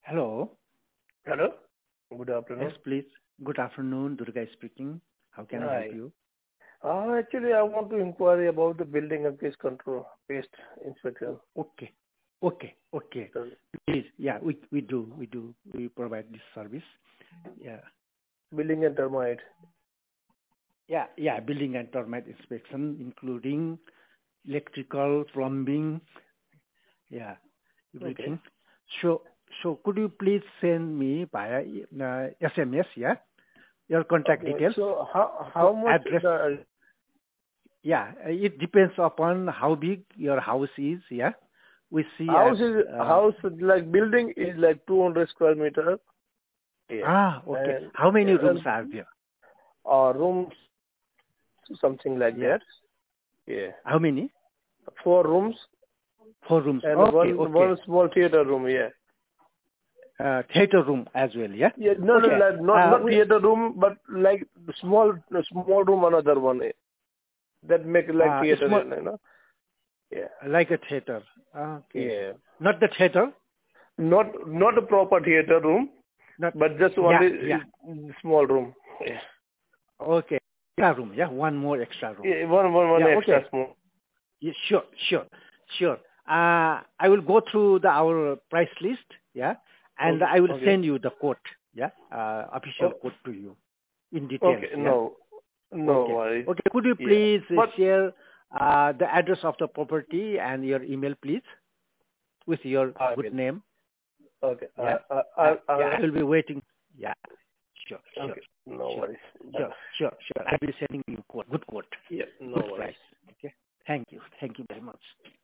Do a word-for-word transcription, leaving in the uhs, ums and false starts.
Hello. Hello. Good Yes, afternoon. please. Good afternoon. Durga speaking. How can I help Hi. you? Uh, actually, I want to inquire about the building and pest control, pest inspection, O- Okay. Okay. Okay. the Please. Yeah, we we do. We do. We provide this service. Yeah. building and termite. Yeah. Yeah. Building and termite inspection, including electrical, plumbing. Yeah. Okay. Everything. So so could you please send me via uh, S M S? Yeah. Your contact Okay. details. So how So how much address. the Yeah. It depends upon how big your house is. Yeah. We see house at is uh, house like building is like two hundred square meter. Yeah. ah, okay. And How many rooms and are there? uh, rooms something like Yeah. that. Yeah. How many? Four rooms Four rooms. and Okay, one okay. one small theater room. Yeah. Uh, theater room as well, yeah? Yeah. No, no, Okay. like not Uh, not we, theater room, but like small small room, another one. eh. That make like uh, it's theater, more you know. Yeah. like a theater. Okay. Yeah. Not the theater? Not not a proper theater room, Not, but just yeah, only yeah. uh, small room. Yeah. Okay. Extra room, yeah? One more extra room. Yeah, one one one Yeah, extra okay. small. Yeah, sure, sure, sure. Uh, I will go through the our price list, yeah? And Okay. I will Okay. send you the quote, yeah? Uh, official Oh, quote to you in details, okay. yeah? No, no Okay. worries. Okay. Could you Yeah. please uh, But share uh, the address of the property and your email, please, with your I good will. name? Okay. I Yeah. I Uh, I yeah. I'll, I will be waiting. Yeah. Sure. Sure. okay. No Sure. worries. Bye Sure. bye. Sure. Sure. I will be sending you quote, good quote, Yeah. No good worries. price. Okay. Thank you. Thank you very much.